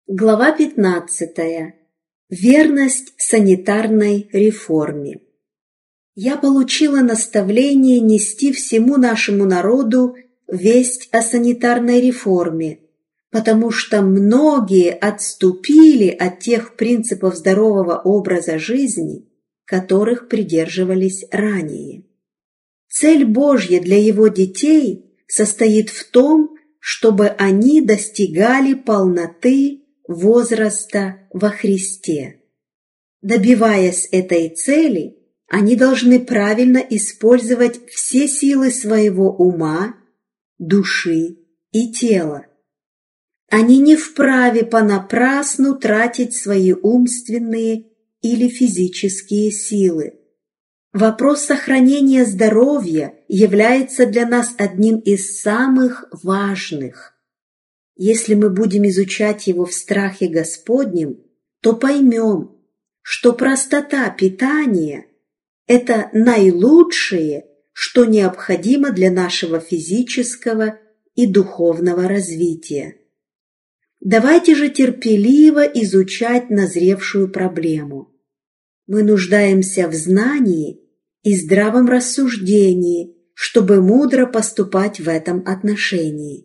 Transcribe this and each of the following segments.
Глава 15. Верность санитарной реформе. Я получила наставление нести всему нашему народу весть о санитарной реформе, потому что многие отступили от тех принципов здорового образа жизни, которых придерживались ранее. Цель Божья для Его детей состоит в том, чтобы они достигали полноты возраста во Христе. Добиваясь этой цели, они должны правильно использовать все силы своего ума, души и тела. Они не вправе понапрасну тратить свои умственные или физические силы. Вопрос сохранения здоровья является для нас одним из самых важных. Если мы будем изучать его в страхе Господнем, то поймем, что простота питания – это наилучшее, что необходимо для нашего физического и духовного развития. Давайте же терпеливо изучать назревшую проблему. Мы нуждаемся в знании и здравом рассуждении, чтобы мудро поступать в этом отношении.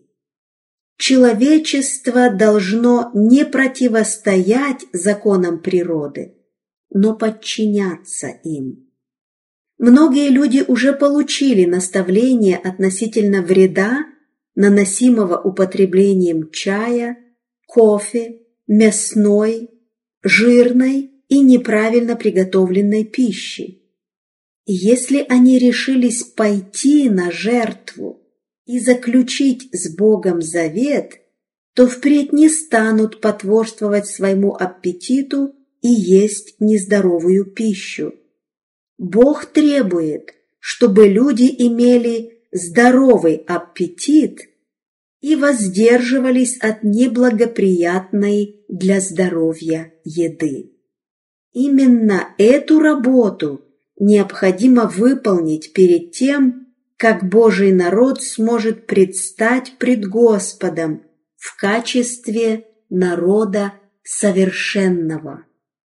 Человечество должно не противостоять законам природы, но подчиняться им. Многие люди уже получили наставления относительно вреда, наносимого употреблением чая, кофе, мясной, жирной и неправильно приготовленной пищи. И если они решились пойти на жертву и заключить с Богом завет, то впредь не станут потворствовать своему аппетиту и есть нездоровую пищу. Бог требует, чтобы люди имели здоровый аппетит и воздерживались от неблагоприятной для здоровья еды. Именно эту работу необходимо выполнить перед тем, как Божий народ сможет предстать пред Господом в качестве народа совершенного.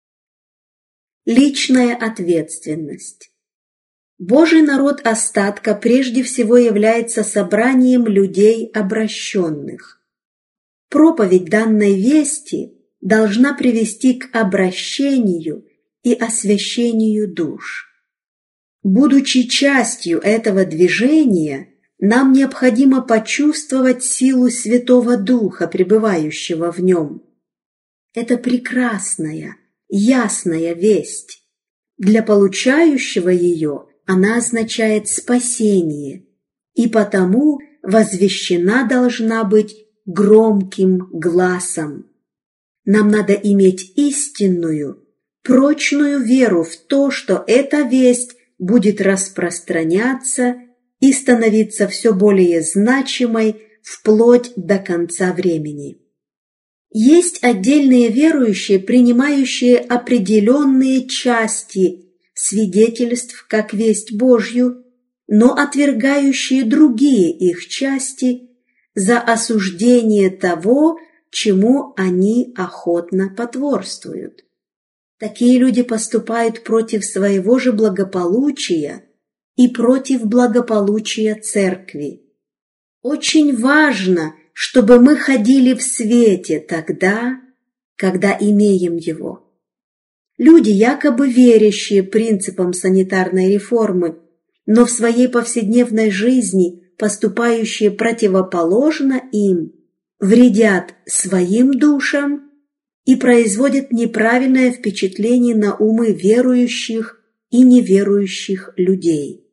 Личная ответственность. Божий народ остатка прежде всего является собранием людей обращенных. Проповедь данной вести должна привести к обращению и освящению душ. Будучи частью этого движения, нам необходимо почувствовать силу Святого Духа, пребывающего в нем. Это прекрасная, ясная весть. Для получающего ее она означает спасение, и потому возвещена должна быть громким гласом. Нам надо иметь истинную, прочную веру в то, что эта весть будет распространяться и становиться все более значимой вплоть до конца времени. Есть отдельные верующие, принимающие определенные части свидетельств как весть Божью, но отвергающие другие их части за осуждение того, чему они охотно потворствуют. Такие люди поступают против своего же благополучия и против благополучия церкви. Очень важно, чтобы мы ходили в свете тогда, когда имеем его. Люди, якобы верящие принципам санитарной реформы, но в своей повседневной жизни поступающие противоположно им, вредят своим душам и производят неправильное впечатление на умы верующих и неверующих людей.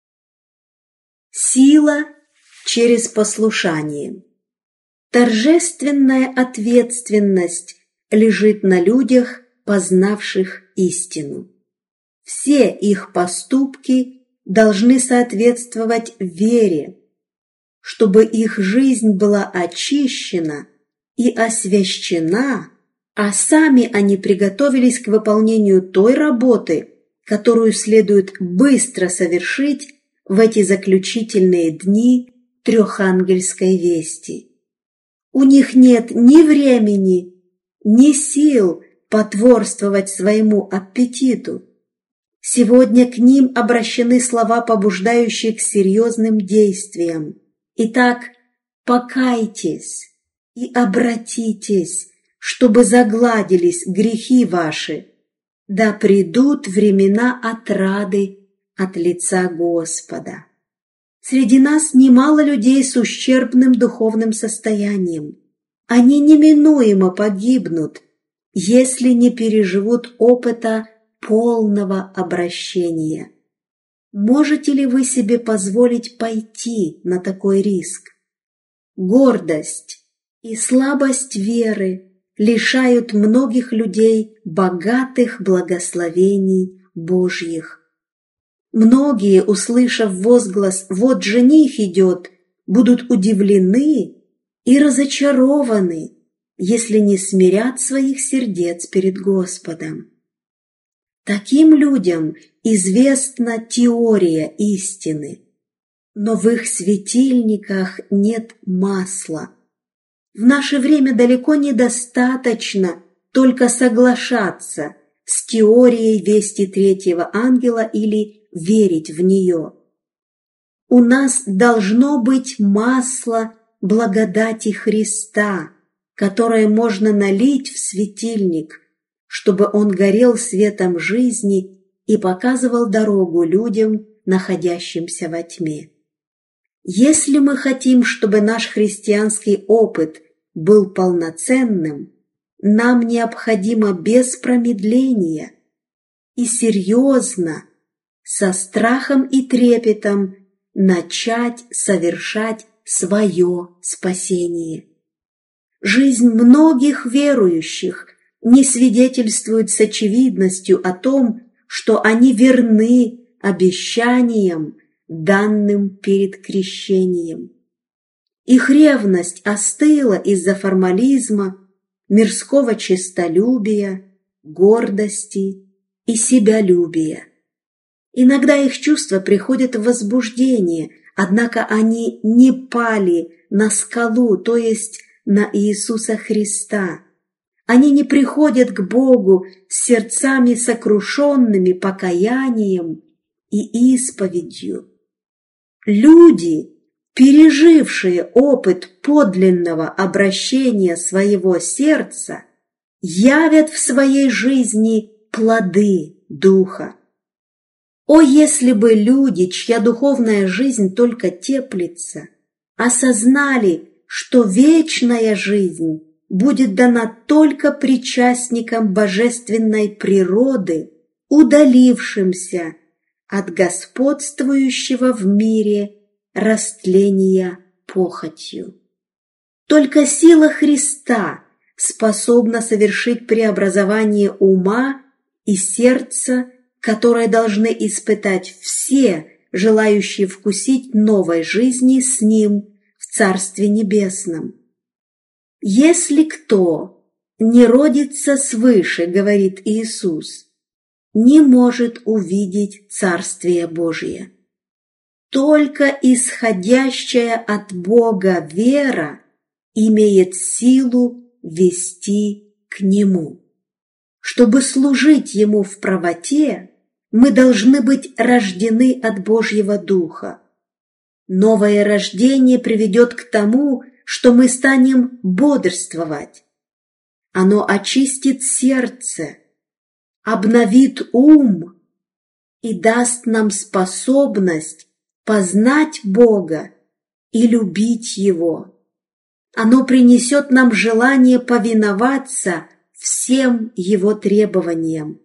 Сила через послушание. Торжественная ответственность лежит на людях, познавших истину. Все их поступки должны соответствовать вере, чтобы их жизнь была очищена и освящена, а сами они приготовились к выполнению той работы, которую следует быстро совершить в эти заключительные дни трехангельской вести. У них нет ни времени, ни сил потворствовать своему аппетиту. Сегодня к ним обращены слова, побуждающие к серьезным действиям. Итак, покайтесь и обратитесь, чтобы загладились грехи ваши, да придут времена отрады от лица Господа. Среди нас немало людей с ущербным духовным состоянием. Они неминуемо погибнут, если не переживут опыта полного обращения. Можете ли вы себе позволить пойти на такой риск? Гордость и слабость веры лишают многих людей богатых благословений Божьих. Многие, услышав возглас «Вот жених идет», будут удивлены и разочарованы, если не смирят своих сердец перед Господом. Таким людям известна теория истины, но в их светильниках нет масла. В наше время далеко недостаточно только соглашаться с теорией вести третьего ангела или верить в нее. У нас должно быть масло благодати Христа, которое можно налить в светильник, чтобы он горел светом жизни и показывал дорогу людям, находящимся во тьме. Если мы хотим, чтобы наш христианский опыт был полноценным, нам необходимо без промедления и серьезно, со страхом и трепетом начать совершать свое спасение. Жизнь многих верующих не свидетельствует с очевидностью о том, что они верны обещаниям, данным перед крещением. Их ревность остыла из-за формализма, мирского честолюбия, гордости и себялюбия. Иногда их чувства приходят в возбуждение, однако они не пали на скалу, то есть на Иисуса Христа. Они не приходят к Богу с сердцами сокрушенными покаянием и исповедью. Люди, пережившие опыт подлинного обращения своего сердца, явят в своей жизни плоды Духа. О, если бы люди, чья духовная жизнь только теплится, осознали, что вечная жизнь будет дана только причастникам божественной природы, удалившимся от господствующего в мире растления похотью. Только сила Христа способна совершить преобразование ума и сердца, которое должны испытать все, желающие вкусить новой жизни с Ним в Царстве Небесном. «Если кто не родится свыше, — говорит Иисус, — не может увидеть Царствие Божие. Только исходящая от Бога вера имеет силу вести к Нему. Чтобы служить Ему в правоте, мы должны быть рождены от Божьего Духа. Новое рождение приведет к тому, что мы станем бодрствовать. Оно очистит сердце, обновит ум и даст нам способность познать Бога и любить Его. Оно принесет нам желание повиноваться всем Его требованиям.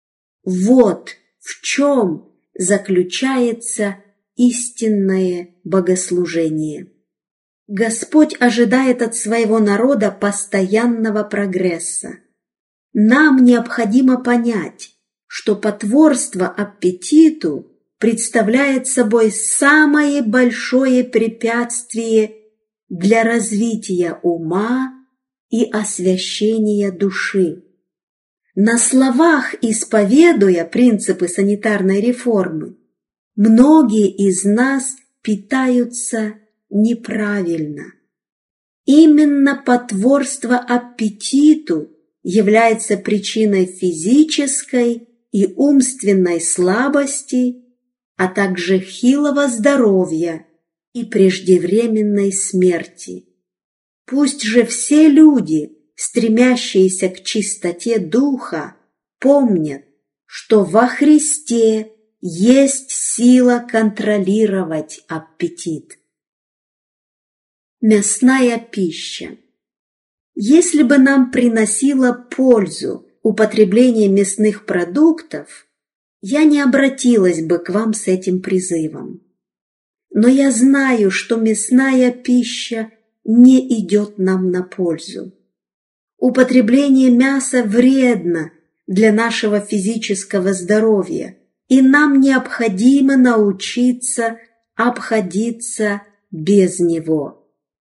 Вот в чем заключается истинное богослужение. Господь ожидает от своего народа постоянного прогресса. Нам необходимо понять, что потворство аппетиту представляет собой самое большое препятствие для развития ума и освящения души. На словах, исповедуя принципы санитарной реформы, многие из нас питаются неправильно. Именно потворство аппетиту является причиной физической и умственной слабости, а также хилого здоровья и преждевременной смерти. Пусть же все люди, стремящиеся к чистоте духа, помнят, что во Христе есть сила контролировать аппетит. Мясная пища. Если бы нам приносило пользу употребление мясных продуктов, я не обратилась бы к вам с этим призывом. Но я знаю, что мясная пища не идет нам на пользу. Употребление мяса вредно для нашего физического здоровья, и нам необходимо научиться обходиться без него.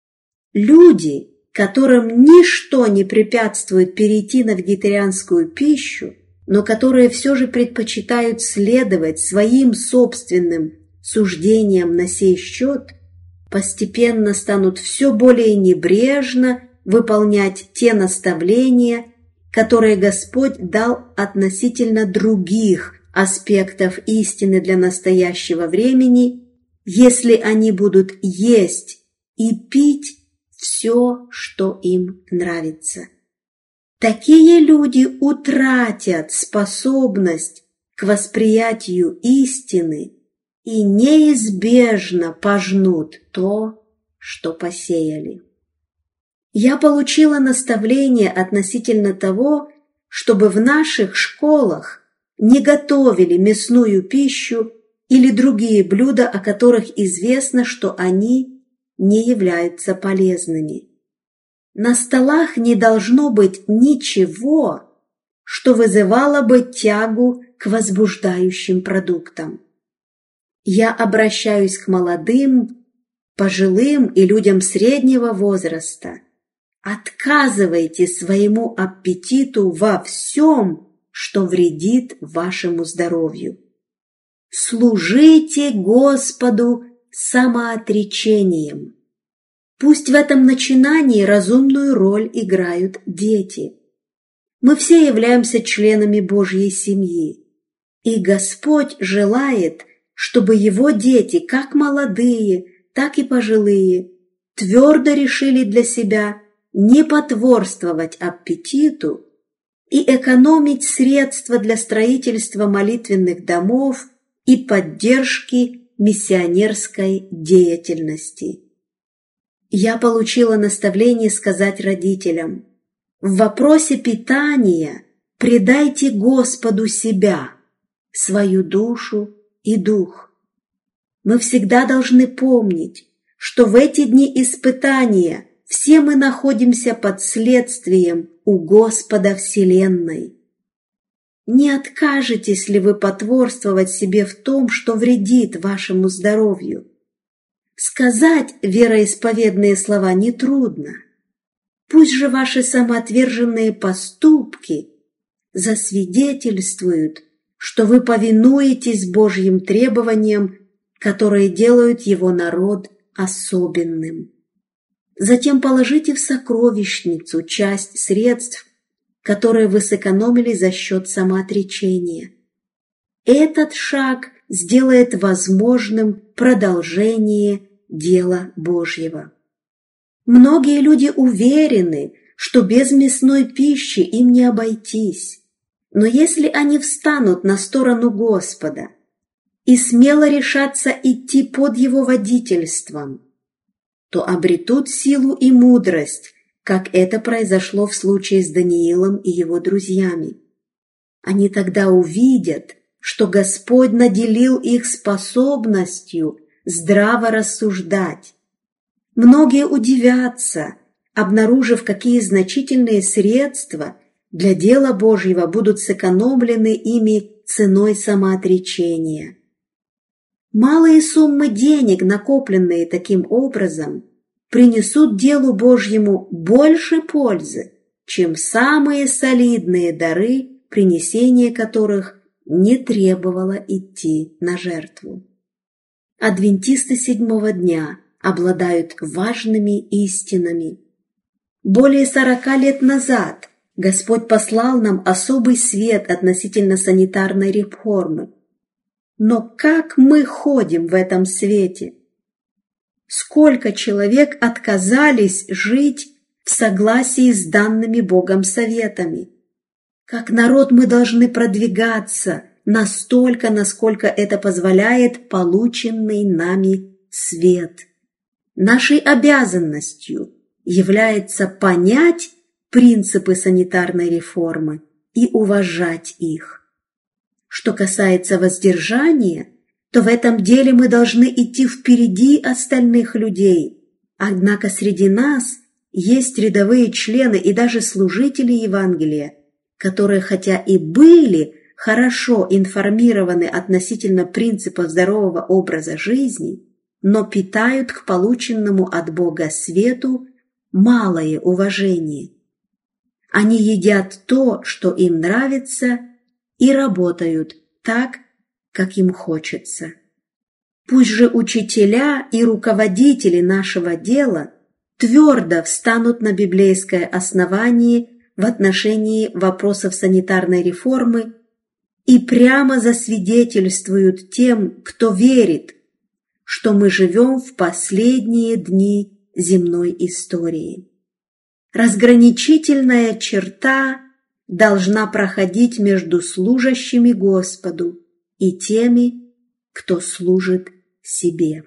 Люди, которым ничто не препятствует перейти на вегетарианскую пищу, но которые все же предпочитают следовать своим собственным суждениям на сей счет, постепенно станут все более небрежно выполнять те наставления, которые Господь дал относительно других аспектов истины для настоящего времени, если они будут есть и пить все, что им нравится. Такие люди утратят способность к восприятию истины и неизбежно пожнут то, что посеяли. Я получила наставление относительно того, чтобы в наших школах не готовили мясную пищу или другие блюда, о которых известно, что они не являются полезными. На столах не должно быть ничего, что вызывало бы тягу к возбуждающим продуктам. Я обращаюсь к молодым, пожилым и людям среднего возраста. Отказывайте своему аппетиту во всем, что вредит вашему здоровью. Служите Господу самоотречением. Пусть в этом начинании разумную роль играют дети. Мы все являемся членами Божьей семьи, и Господь желает, чтобы Его дети, как молодые, так и пожилые, твердо решили для себя не потворствовать аппетиту и экономить средства для строительства молитвенных домов и поддержки миссионерской деятельности. Я получила наставление сказать родителям: в вопросе питания предайте Господу себя, свою душу и дух. Мы всегда должны помнить, что в эти дни испытания все мы находимся под следствием у Господа Вселенной. Не откажетесь ли вы потворствовать себе в том, что вредит вашему здоровью? Сказать вероисповедные слова нетрудно. Пусть же ваши самоотверженные поступки засвидетельствуют, что вы повинуетесь Божьим требованиям, которые делают Его народ особенным. Затем положите в сокровищницу часть средств, которые вы сэкономили за счет самоотречения. Этот шаг сделает возможным продолжение дела Божьего. Многие люди уверены, что без мясной пищи им не обойтись, но если они встанут на сторону Господа и смело решатся идти под Его водительством, то обретут силу и мудрость, как это произошло в случае с Даниилом и его друзьями. Они тогда увидят, что Господь наделил их способностью здраво рассуждать. Многие удивятся, обнаружив, какие значительные средства для дела Божьего будут сэкономлены ими ценой самоотречения. Малые суммы денег, накопленные таким образом, принесут делу Божьему больше пользы, чем самые солидные дары, принесение которых не требовало идти на жертву. Адвентисты седьмого дня обладают важными истинами. Более 40 лет назад Господь послал нам особый свет относительно санитарной реформы. Но как мы ходим в этом свете? Сколько человек отказались жить в согласии с данными Богом советами? Как народ мы должны продвигаться настолько, насколько это позволяет полученный нами свет. Нашей обязанностью является понять принципы санитарной реформы и уважать их. Что касается воздержания, то в этом деле мы должны идти впереди остальных людей. Однако среди нас есть рядовые члены и даже служители Евангелия, которые хотя и были хорошо информированы относительно принципов здорового образа жизни, но питают к полученному от Бога свету малое уважение. Они едят то, что им нравится, и работают так, как им хочется. Пусть же учителя и руководители нашего дела твердо встанут на библейское основание в отношении вопросов санитарной реформы и прямо засвидетельствуют тем, кто верит, что мы живем в последние дни земной истории. Разграничительная черта должна проходить между служащими Господу и теми, кто служит себе.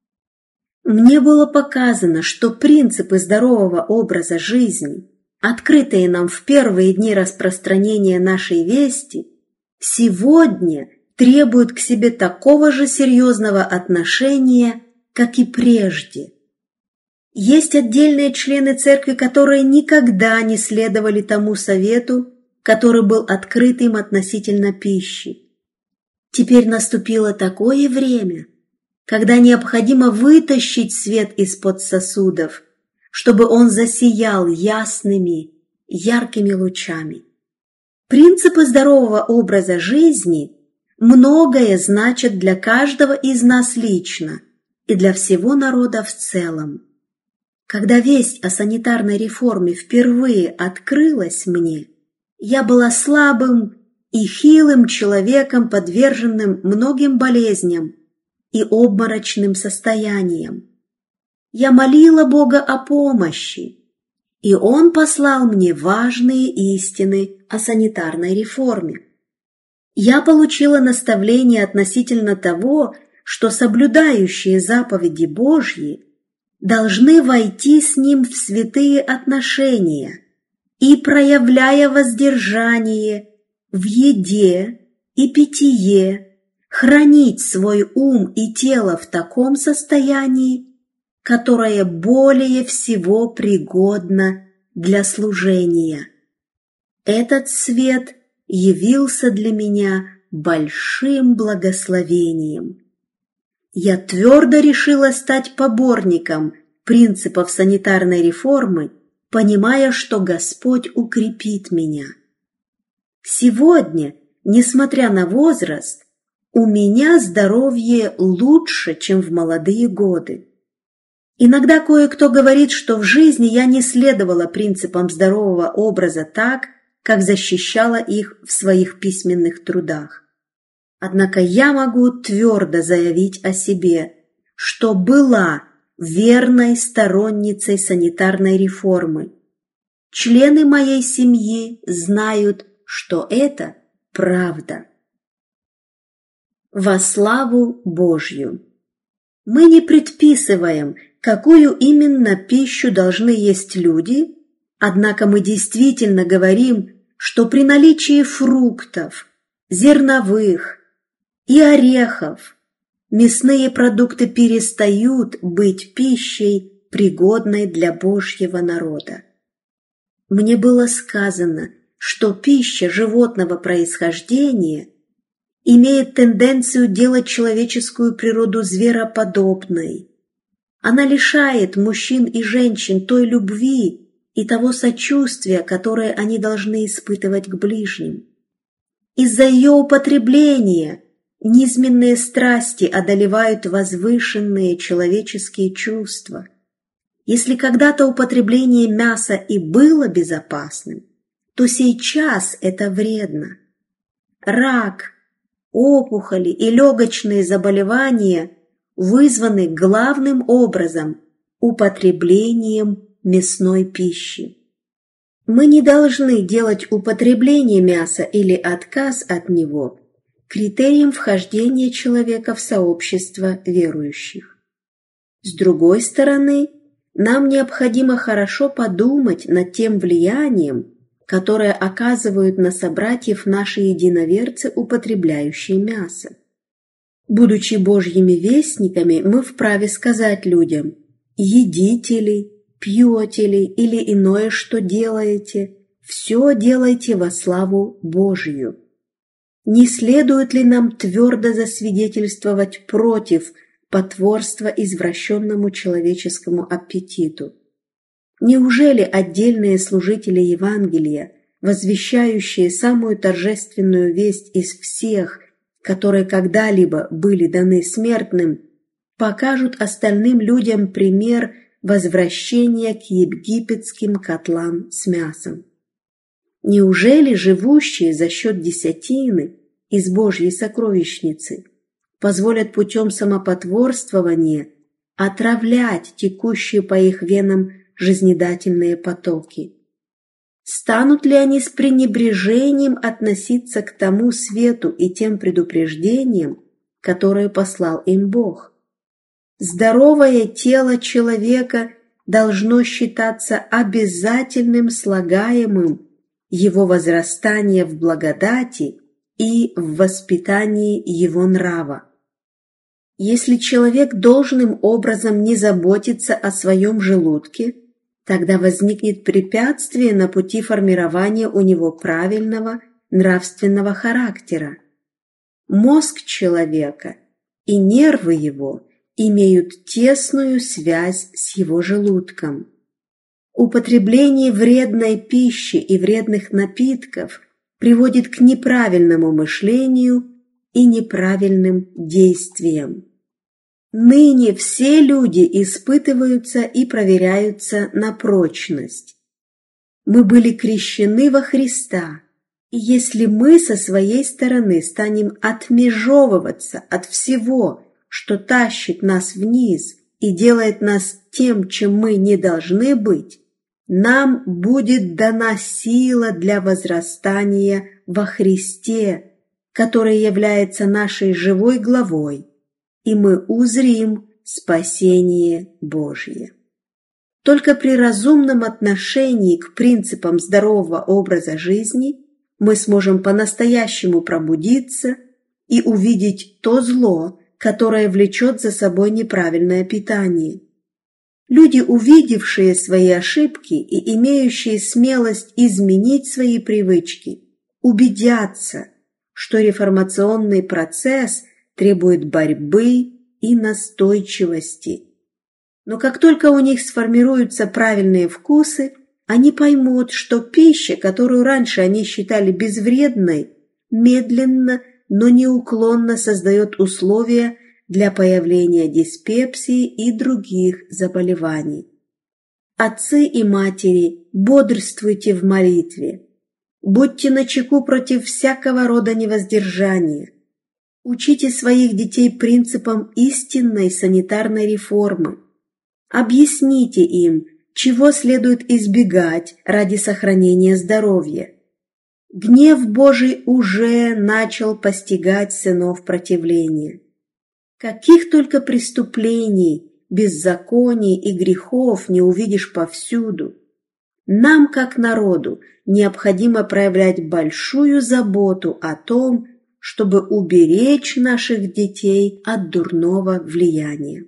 Мне было показано, что принципы здорового образа жизни, открытые нам в первые дни распространения нашей вести, сегодня требуют к себе такого же серьезного отношения, как и прежде. Есть отдельные члены церкви, которые никогда не следовали тому совету, который был открыт им относительно пищи. Теперь наступило такое время, когда необходимо вытащить свет из-под сосудов, чтобы он засиял ясными, яркими лучами. Принципы здорового образа жизни многое значат для каждого из нас лично и для всего народа в целом. Когда весть о санитарной реформе впервые открылась мне, я была слабым и хилым человеком, подверженным многим болезням и обморочным состояниям. Я молила Бога о помощи, и Он послал мне важные истины о санитарной реформе. Я получила наставление относительно того, что соблюдающие заповеди Божьи должны войти с Ним в святые отношения и, проявляя воздержание в еде и питье, хранить свой ум и тело в таком состоянии, которое более всего пригодно для служения. Этот свет явился для меня большим благословением. Я твердо решила стать поборником принципов санитарной реформы, понимая, что Господь укрепит меня. Сегодня, несмотря на возраст, у меня здоровье лучше, чем в молодые годы. Иногда кое-кто говорит, что в жизни я не следовала принципам здорового образа так, как защищала их в своих письменных трудах. Однако я могу твердо заявить о себе, что была верной сторонницей санитарной реформы. Члены моей семьи знают, что это правда. Во славу Божью! Мы не предписываем, какую именно пищу должны есть люди, однако мы действительно говорим, что при наличии фруктов, зерновых и орехов мясные продукты перестают быть пищей, пригодной для Божьего народа. Мне было сказано, что пища животного происхождения имеет тенденцию делать человеческую природу звероподобной. Она лишает мужчин и женщин той любви и того сочувствия, которое они должны испытывать к ближним. Из-за ее употребления низменные страсти одолевают возвышенные человеческие чувства. Если когда-то употребление мяса и было безопасным, то сейчас это вредно. Рак, опухоли и легочные заболевания вызваны главным образом употреблением мясной пищи. Мы не должны делать употребление мяса или отказ от него критерием вхождения человека в сообщество верующих. С другой стороны, нам необходимо хорошо подумать над тем влиянием, которое оказывают на собратьев наши единоверцы, употребляющие мясо. Будучи Божьими вестниками, мы вправе сказать людям: «Едите ли, пьете ли или иное, что делаете, все делайте во славу Божью». Не следует ли нам твердо засвидетельствовать против потворства извращенному человеческому аппетиту? Неужели отдельные служители Евангелия, возвещающие самую торжественную весть из всех, которые когда-либо были даны смертным, покажут остальным людям пример возвращения к египетским котлам с мясом? Неужели живущие за счет десятины из Божьей сокровищницы позволят путем самопотворствования отравлять текущие по их венам жизнедательные потоки? Станут ли они с пренебрежением относиться к тому свету и тем предупреждениям, которые послал им Бог? Здоровое тело человека должно считаться обязательным слагаемым его возрастания в благодати и в воспитании его нрава. Если человек должным образом не заботится о своем желудке, тогда возникнет препятствие на пути формирования у него правильного нравственного характера. Мозг человека и нервы его имеют тесную связь с его желудком. Употребление вредной пищи и вредных напитков приводит к неправильному мышлению и неправильным действиям. Ныне все люди испытываются и проверяются на прочность. Мы были крещены во Христа, и если мы со своей стороны станем отмежевываться от всего, что тащит нас вниз и делает нас тем, чем мы не должны быть, нам будет дана сила для возрастания во Христе, который является нашей живой главой, и мы узрим спасение Божье. Только при разумном отношении к принципам здорового образа жизни мы сможем по-настоящему пробудиться и увидеть то зло, которое влечет за собой неправильное питание. Люди, увидевшие свои ошибки и имеющие смелость изменить свои привычки, убедятся, что реформационный процесс требует борьбы и настойчивости. Но как только у них сформируются правильные вкусы, они поймут, что пища, которую раньше они считали безвредной, медленно, но неуклонно создает условия для появления диспепсии и других заболеваний. Отцы и матери, бодрствуйте в молитве. Будьте начеку против всякого рода невоздержания. Учите своих детей принципам истинной санитарной реформы. Объясните им, чего следует избегать ради сохранения здоровья. Гнев Божий уже начал постигать сынов противления. Каких только преступлений, беззаконий и грехов не увидишь повсюду. Нам, как народу, необходимо проявлять большую заботу о том, чтобы уберечь наших детей от дурного влияния.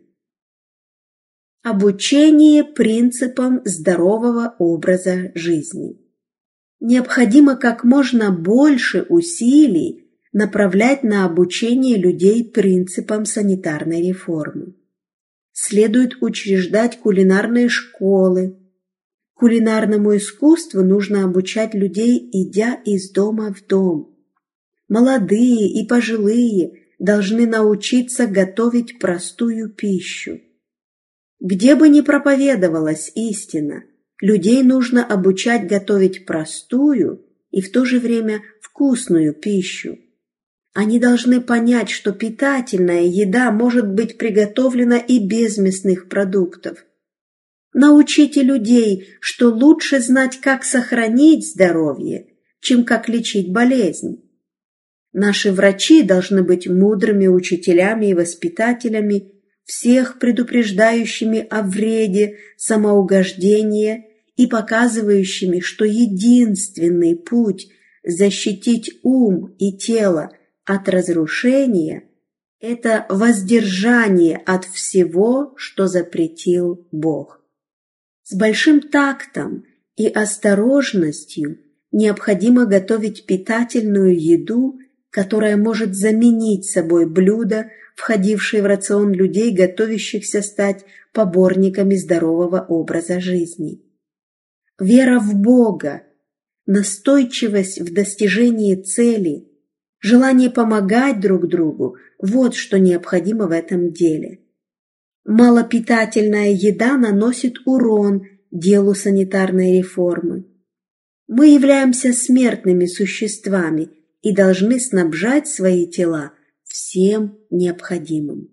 Обучение принципам здорового образа жизни. Необходимо как можно больше усилий направлять на обучение людей принципам санитарной реформы. Следует учреждать кулинарные школы. Кулинарному искусству нужно обучать людей, идя из дома в дом. Молодые и пожилые должны научиться готовить простую пищу. Где бы ни проповедовалась истина, людей нужно обучать готовить простую и в то же время вкусную пищу. Они должны понять, что питательная еда может быть приготовлена и без мясных продуктов. Научите людей, что лучше знать, как сохранить здоровье, чем как лечить болезнь. Наши врачи должны быть мудрыми учителями и воспитателями, всех предупреждающими о вреде самоугождения и показывающими, что единственный путь защитить ум и тело от разрушения – это воздержание от всего, что запретил Бог. С большим тактом и осторожностью необходимо готовить питательную еду, которая может заменить собой блюда, входившие в рацион людей, готовящихся стать поборниками здорового образа жизни. Вера в Бога, настойчивость в достижении цели, желание помогать друг другу – вот что необходимо в этом деле. Малопитательная еда наносит урон делу санитарной реформы. Мы являемся смертными существами и должны снабжать свои тела всем необходимым.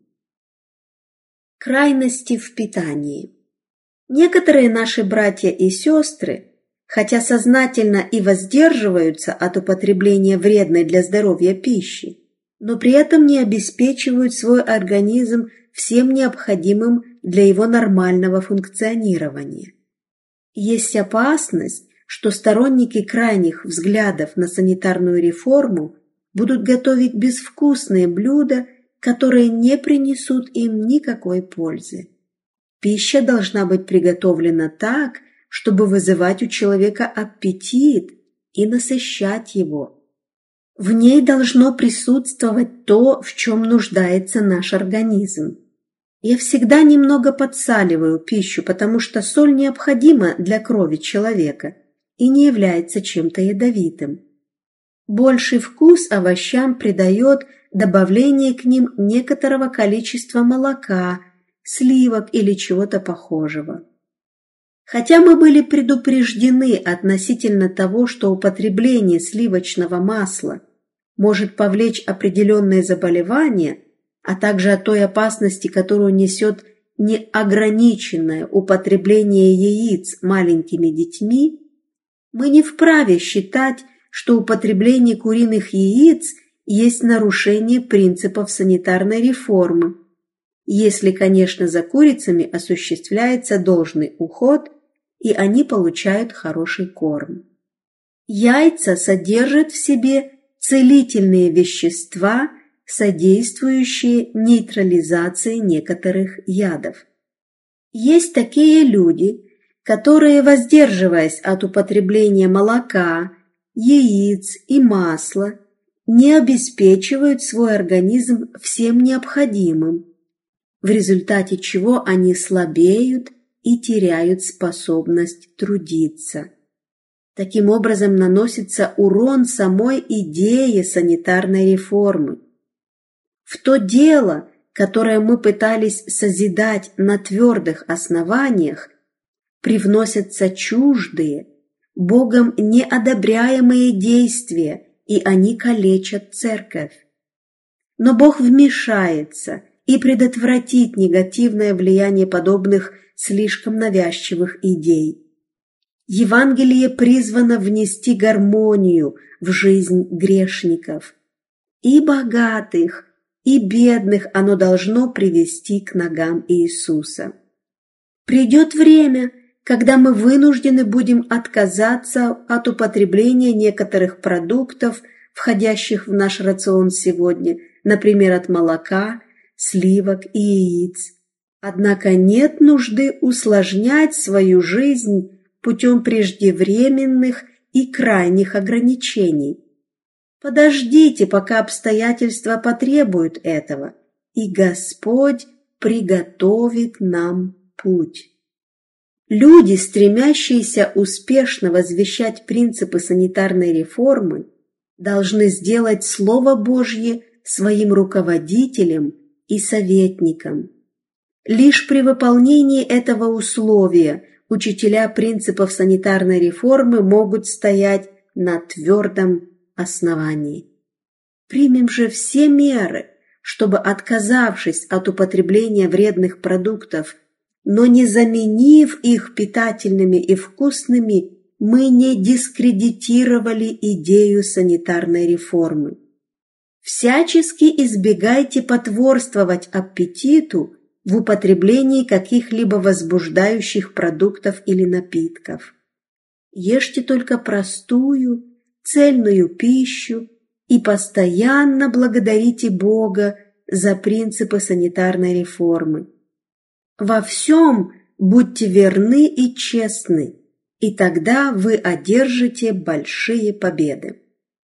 Крайности в питании. Некоторые наши братья и сестры, хотя сознательно и воздерживаются от употребления вредной для здоровья пищи, но при этом не обеспечивают свой организм всем необходимым для его нормального функционирования. Есть опасность, что сторонники крайних взглядов на санитарную реформу будут готовить безвкусные блюда, которые не принесут им никакой пользы. Пища должна быть приготовлена так, чтобы вызывать у человека аппетит и насыщать его. В ней должно присутствовать то, в чем нуждается наш организм. Я всегда немного подсаливаю пищу, потому что соль необходима для крови человека и не является чем-то ядовитым. Больший вкус овощам придает добавление к ним некоторого количества молока, сливок или чего-то похожего. Хотя мы были предупреждены относительно того, что употребление сливочного масла может повлечь определенные заболевания, а также о той опасности, которую несет неограниченное употребление яиц маленькими детьми, мы не вправе считать, что употребление куриных яиц есть нарушение принципов санитарной реформы, если, конечно, за курицами осуществляется должный уход и они получают хороший корм. Яйца содержат в себе целительные вещества, содействующие нейтрализации некоторых ядов. Есть такие люди, которые, воздерживаясь от употребления молока, яиц и масла, не обеспечивают свой организм всем необходимым, в результате чего они слабеют и теряют способность трудиться. Таким образом наносится урон самой идее санитарной реформы. В то дело, которое мы пытались созидать на твердых основаниях, привносятся чуждые, Богом неодобряемые действия, и они калечат церковь. Но Бог вмешается и предотвратит негативное влияние подобных слишком навязчивых идей. Евангелие призвано внести гармонию в жизнь грешников. И богатых, и бедных оно должно привести к ногам Иисуса. Придет время, когда мы вынуждены будем отказаться от употребления некоторых продуктов, входящих в наш рацион сегодня, например, от молока, сливок и яиц. Однако нет нужды усложнять свою жизнь путем преждевременных и крайних ограничений. Подождите, пока обстоятельства потребуют этого, и Господь приготовит нам путь. Люди, стремящиеся успешно возвещать принципы санитарной реформы, должны сделать Слово Божье своим руководителем и советником. Лишь при выполнении этого условия учителя принципов санитарной реформы могут стоять на твердом основании. Примем же все меры, чтобы, отказавшись от употребления вредных продуктов, но не заменив их питательными и вкусными, мы не дискредитировали идею санитарной реформы. Всячески избегайте потворствовать аппетиту в употреблении каких-либо возбуждающих продуктов или напитков. Ешьте только простую, цельную пищу и постоянно благодарите Бога за принципы санитарной реформы. Во всем будьте верны и честны, и тогда вы одержите большие победы.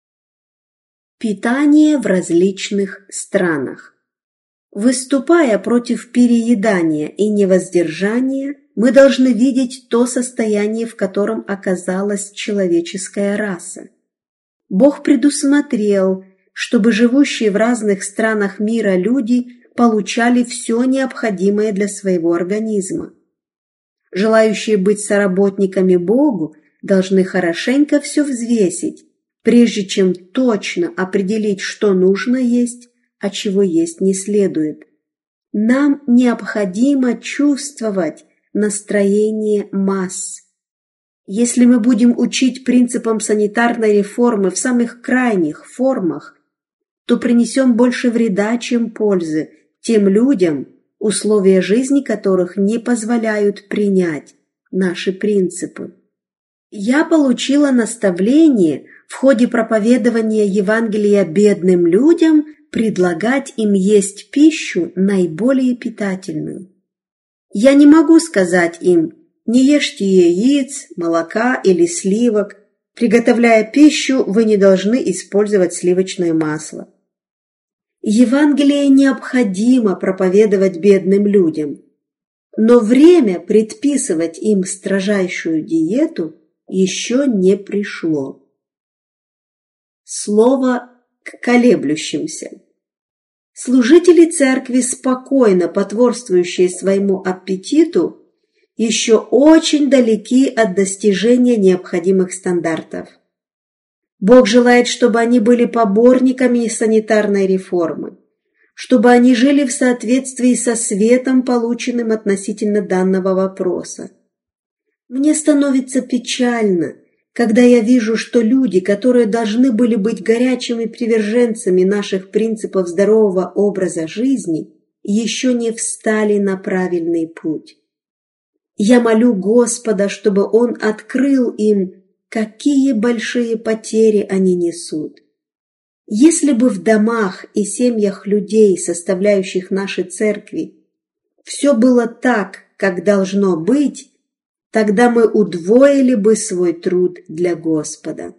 Питание в различных странах. Выступая против переедания и невоздержания, мы должны видеть то состояние, в котором оказалась человеческая раса. Бог предусмотрел, чтобы живущие в разных странах мира люди получали все необходимое для своего организма. Желающие быть соработниками Богу должны хорошенько все взвесить, прежде чем точно определить, что нужно есть, а чего есть не следует. Нам необходимо чувствовать настроение масс. Если мы будем учить принципам санитарной реформы в самых крайних формах, то принесем больше вреда, чем пользы тем людям, условия жизни которых не позволяют принять наши принципы. Я получила наставление в ходе проповедования Евангелия бедным людям предлагать им есть пищу наиболее питательную. Я не могу сказать им: не ешьте яиц, молока или сливок, приготовляя пищу, вы не должны использовать сливочное масло. Евангелие необходимо проповедовать бедным людям, но время предписывать им строжайшую диету еще не пришло. Слово к колеблющимся. Служители церкви, спокойно потворствующие своему аппетиту, еще очень далеки от достижения необходимых стандартов. Бог желает, чтобы они были поборниками санитарной реформы, чтобы они жили в соответствии со светом, полученным относительно данного вопроса. Мне становится печально, когда я вижу, что люди, которые должны были быть горячими приверженцами наших принципов здорового образа жизни, еще не встали на правильный путь. Я молю Господа, чтобы Он открыл им, какие большие потери они несут. Если бы в домах и семьях людей, составляющих наши церкви, все было так, как должно быть, тогда мы удвоили бы свой труд для Господа.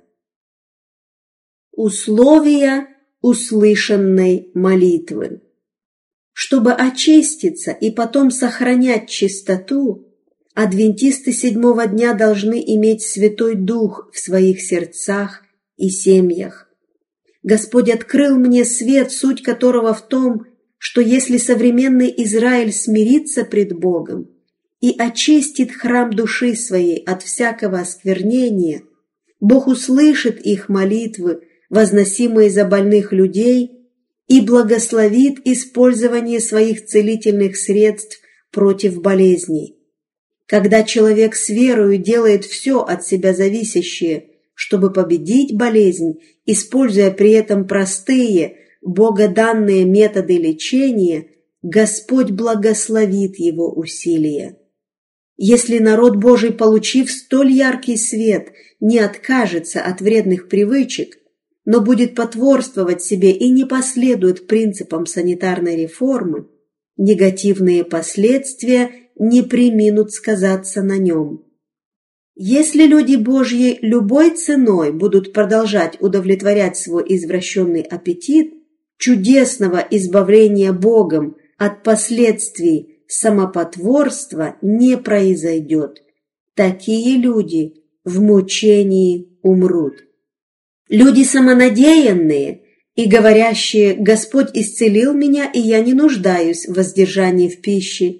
Условия услышанной молитвы. Чтобы очиститься и потом сохранять чистоту, адвентисты седьмого дня должны иметь Святой Дух в своих сердцах и семьях. Господь открыл мне свет, суть которого в том, что если современный Израиль смирится пред Богом и очистит храм души своей от всякого осквернения, Бог услышит их молитвы, возносимые за больных людей, и благословит использование своих целительных средств против болезней. Когда человек с верою делает все от себя зависящее, чтобы победить болезнь, используя при этом простые, богоданные методы лечения, Господь благословит его усилия. Если народ Божий, получив столь яркий свет, не откажется от вредных привычек, но будет потворствовать себе и не последует принципам санитарной реформы, негативные последствия не преминут сказаться на нем. Если люди Божьи любой ценой будут продолжать удовлетворять свой извращенный аппетит, чудесного избавления Богом от последствий самопотворства не произойдет. Такие люди в мучении умрут. Люди самонадеянные и говорящие: «Господь исцелил меня, и я не нуждаюсь в воздержании в пище»,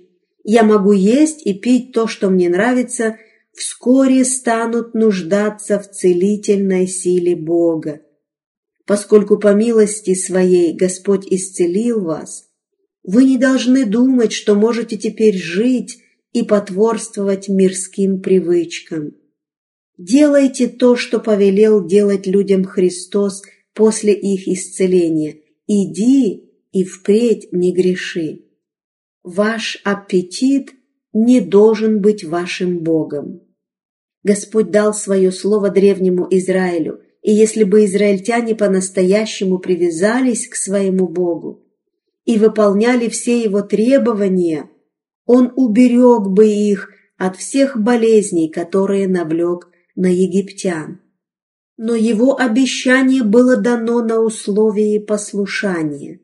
Я могу есть и пить то, что мне нравится, вскоре станут нуждаться в целительной силе Бога. Поскольку по милости Своей Господь исцелил вас, вы не должны думать, что можете теперь жить и потворствовать мирским привычкам. Делайте то, что повелел делать людям Христос после их исцеления. Иди и впредь не греши. Ваш аппетит не должен быть вашим Богом. Господь дал свое слово древнему Израилю, и если бы израильтяне по-настоящему привязались к своему Богу и выполняли все Его требования, Он уберег бы их от всех болезней, которые навлек на египтян. Но Его обещание было дано на условии послушания.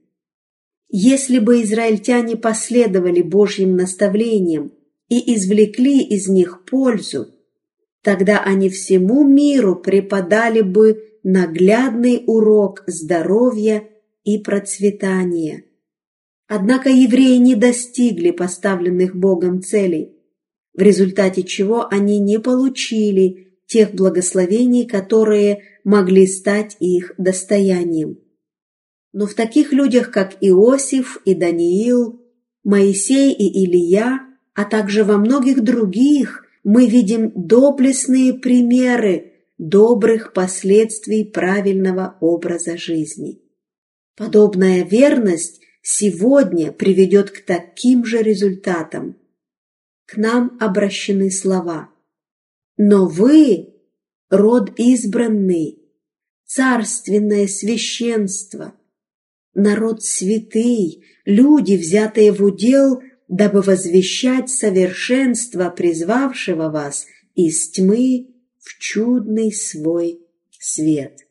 Если бы израильтяне последовали Божьим наставлениям и извлекли из них пользу, тогда они всему миру преподали бы наглядный урок здоровья и процветания. Однако евреи не достигли поставленных Богом целей, в результате чего они не получили тех благословений, которые могли стать их достоянием. Но в таких людях, как Иосиф и Даниил, Моисей и Илия, а также во многих других, мы видим доблестные примеры добрых последствий правильного образа жизни. Подобная верность сегодня приведет к таким же результатам. К нам обращены слова: «Но вы, род избранный, царственное священство, народ святый, люди, взятые в удел, дабы возвещать совершенство призвавшего вас из тьмы в чудный свой свет».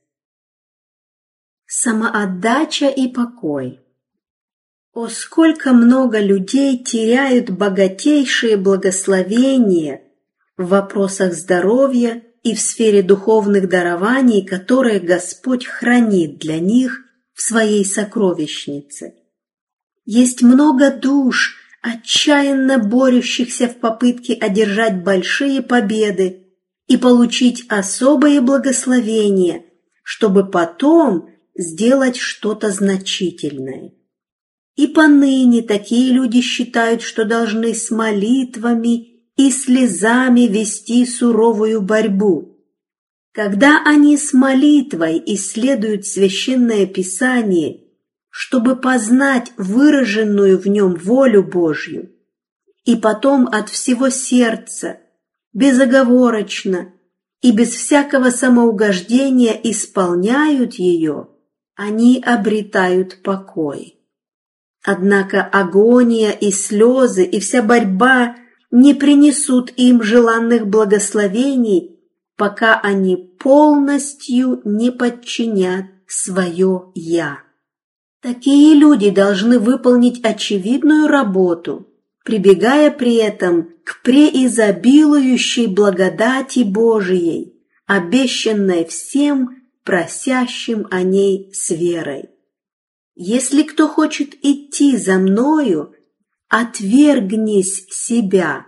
Самоотдача и покой. О, сколько много людей теряют богатейшие благословения в вопросах здоровья и в сфере духовных дарований, которые Господь хранит для них в Своей сокровищнице. Есть много душ, отчаянно борющихся в попытке одержать большие победы и получить особые благословения, чтобы потом сделать что-то значительное. И поныне такие люди считают, что должны с молитвами и слезами вести суровую борьбу. Когда они с молитвой исследуют Священное Писание, чтобы познать выраженную в нем волю Божью, и потом от всего сердца, безоговорочно и без всякого самоугождения исполняют ее, они обретают покой. Однако агония и слезы и вся борьба не принесут им желанных благословений, пока они полностью не подчинят свое «я». Такие люди должны выполнить очевидную работу, прибегая при этом к преизобилующей благодати Божией, обещанной всем просящим о ней с верой. Если кто хочет идти за мною, отвергнись себя.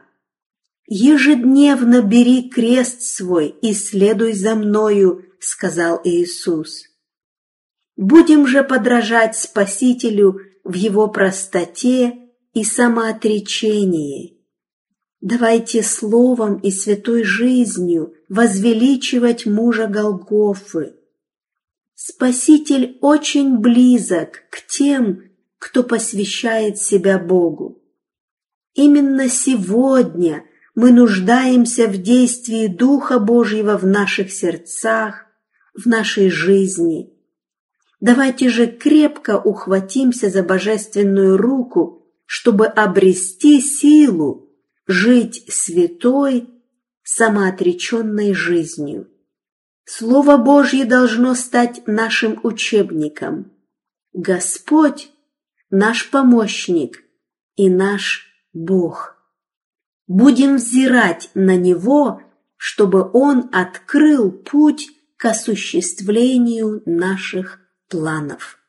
Ежедневно бери крест свой и следуй за мною, сказал Иисус. Будем же подражать Спасителю в Его простоте и самоотречении. Давайте словом и святой жизнью возвеличивать мужа Голгофы. Спаситель очень близок к тем, кто посвящает себя Богу. Именно сегодня мы нуждаемся в действии Духа Божьего в наших сердцах, в нашей жизни. Давайте же крепко ухватимся за божественную руку, чтобы обрести силу жить святой, самоотреченной жизнью. Слово Божье должно стать нашим учебником. Господь – наш помощник и наш Бог. Будем взирать на Него, чтобы Он открыл путь к осуществлению наших планов.